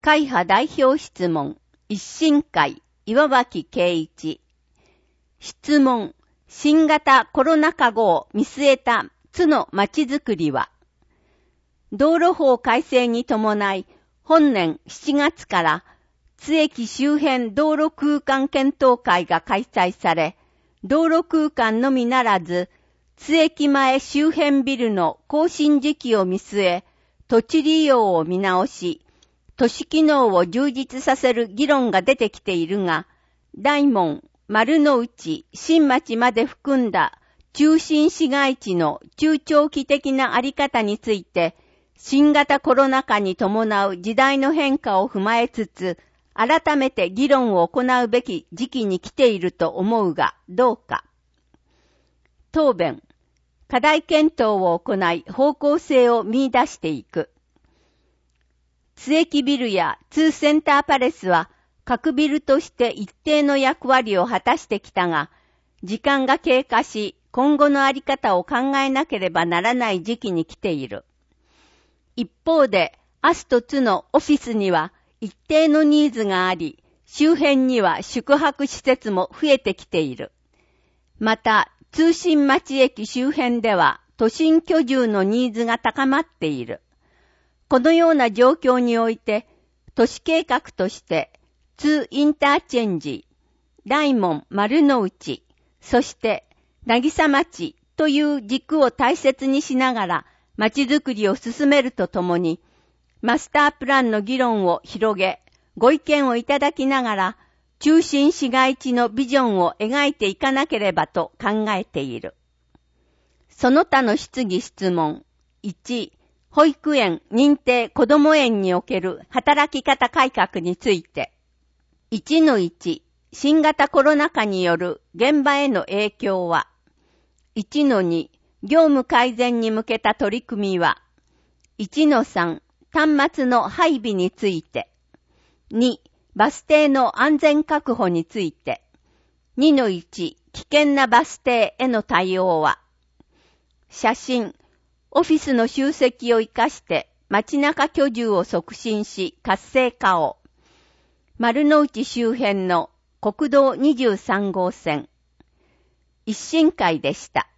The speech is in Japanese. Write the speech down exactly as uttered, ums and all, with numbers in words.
会派代表質問、一新会、岩脇圭一。質問、新型コロナ禍後を見据えた津の町づくりは、道路法改正に伴い、本年しちがつから津駅周辺道路空間検討会が開催され、道路空間のみならず、津駅前周辺ビルの更新時期を見据え、土地利用を見直し、都市機能を充実させる議論が出てきているが、大門、丸の内、新町まで含んだ中心市街地の中長期的なあり方について、新型コロナ禍に伴う時代の変化を踏まえつつ、改めて議論を行うべき時期に来ていると思うが、どうか。答弁。課題検討を行い、方向性を見出していく。津駅ビルや津センターパレスは、各ビルとして一定の役割を果たしてきたが、時間が経過し、今後のあり方を考えなければならない時期に来ている。一方で、アスと津のオフィスには一定のニーズがあり、周辺には宿泊施設も増えてきている。また、通信町駅周辺では都心居住のニーズが高まっている。このような状況において、都市計画として、津インターチェンジ、大門丸の内、そして渚町という軸を大切にしながら町づくりを進めるとともに、マスタープランの議論を広げ、ご意見をいただきながら、中心市街地のビジョンを描いていかなければと考えている。その他の質疑質問。いち、保育園、認定こども園における働き方改革について。いちのいち、新型コロナ禍による現場への影響は。いちのに、業務改善に向けた取り組みは。いちのさん、端末の配備について。に、バス停の安全確保について。にのいち、危険なバス停への対応は。写真、オフィスの集積を生かして街中居住を促進し活性化を。丸の内周辺の国道にじゅうさん号線。一新会でした。